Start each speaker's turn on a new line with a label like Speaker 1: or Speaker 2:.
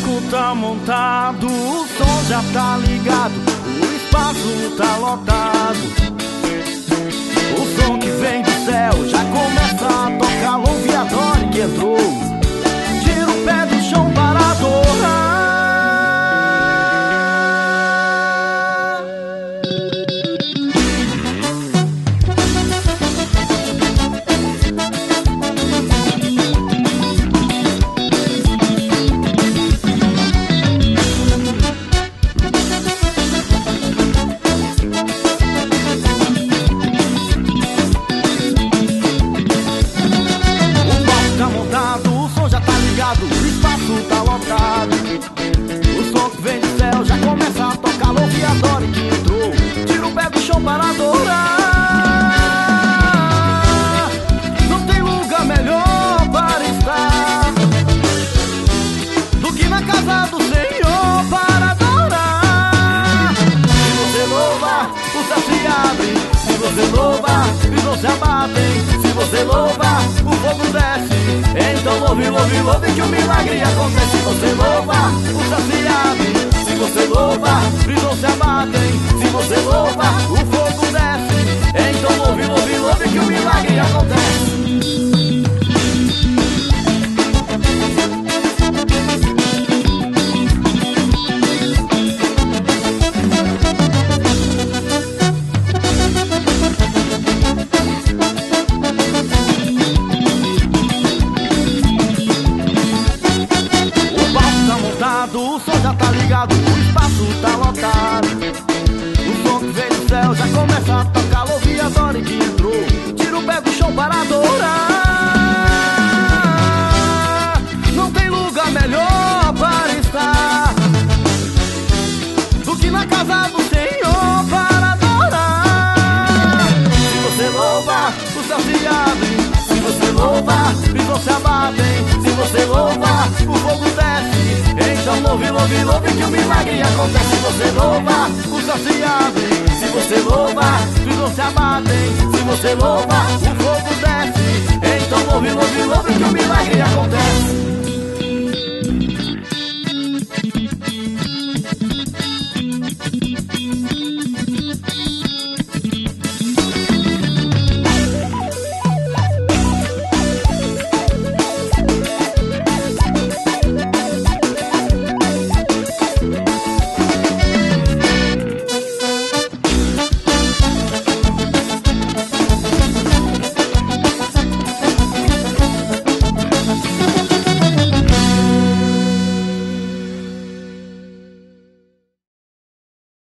Speaker 1: palco tá montado, o som já tá ligado, o espaço tá lotado. O som que vem do céu já começa a tocar. Louve e adore que entrou, tira o pé do chão para adorar. O som já tá ligado, o espaço tá lotado. O som que vem do céu já começa a tocar. Louve e adore que entrou, tira o pé do chão para adorar. Não tem lugar melhor para estar do que na casa do Senhor para adorar. Se você louva, o céu se abre. Se você louva, visões se abatem. Se você louva, o fogo desce. Então louve, louve, louve que o milagre acontece. Se você louva, o céu se abre. Se você louva, visões se abatem. Se você louva, o fogo desce. Então louve, louve, louve que o milagre acontece. O som já tá ligado, o espaço tá lotado. O som que vem do céu já começa a tocar. Louve e adore que entrou, tira o pé do chão para adorar. Não tem lugar melhor para estar do que na casa do Senhor para adorar. Se você louva, o céu se abre. Se você louva, visões se abatem. Se você louva, o fogo desce. Então louve, louve, louve que o milagre acontece. Se você louva, o céu se abre. Se você louva, visões se abatem. Se você louva, o fogo desce. Então louve, louve, louve que o milagre acontece.